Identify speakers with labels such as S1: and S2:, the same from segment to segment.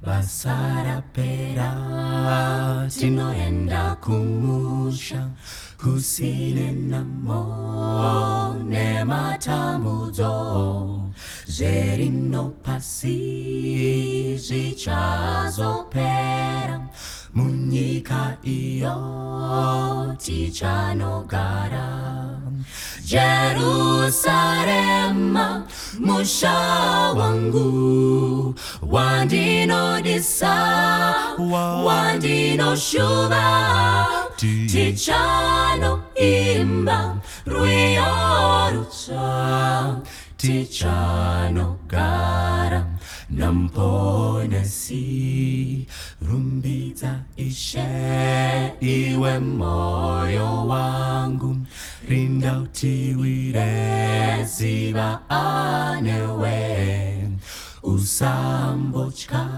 S1: Basara pera tinoenda kumusha kusine namo nematamudzo zverino pasi zvichazopera munyika iyo tichanogara Jerusalema musha wangu wandinodisa wandinoshuva tichanoimba rwiyo rutsva tichanogara namponesi rumbidza Ishe iwe moyo wangu rinda utiwire ziva anewe usambotya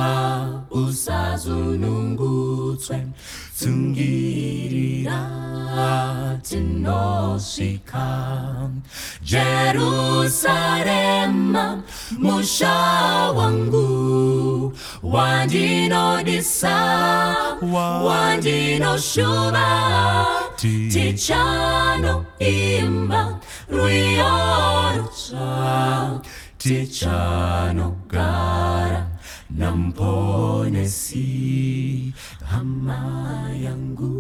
S1: usazunungutswe tsungirira tinosvika Jerusalema musha wangu wandinodisa wandinoshuva tichanoimba rwiyo rutsva tichanogara namponesi hama yangu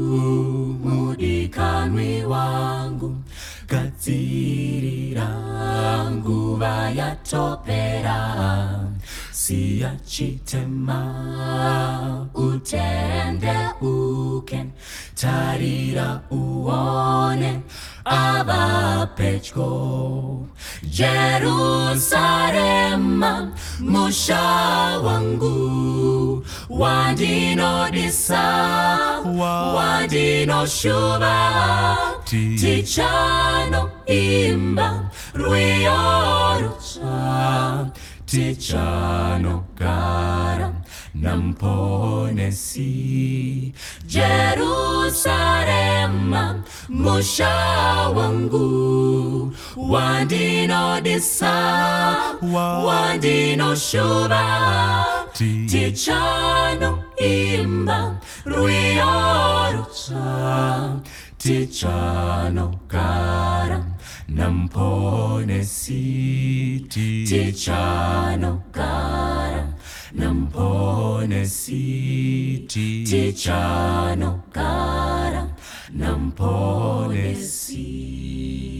S1: mudikanwi wangu gadzirira nguva yatopera siya chitema utendeuke tarira uone ava pedyo Jerusalema musha wangu wandinodisa wandinoshuva tichanoimba rwiyo rutsva tichanogara namponesi Jerusalema musha wangu wandinodisa wandinoshuva tichanoimba rwiyo rutsva tichanogara namponesi tichanogara namponesi tichanogara namponesi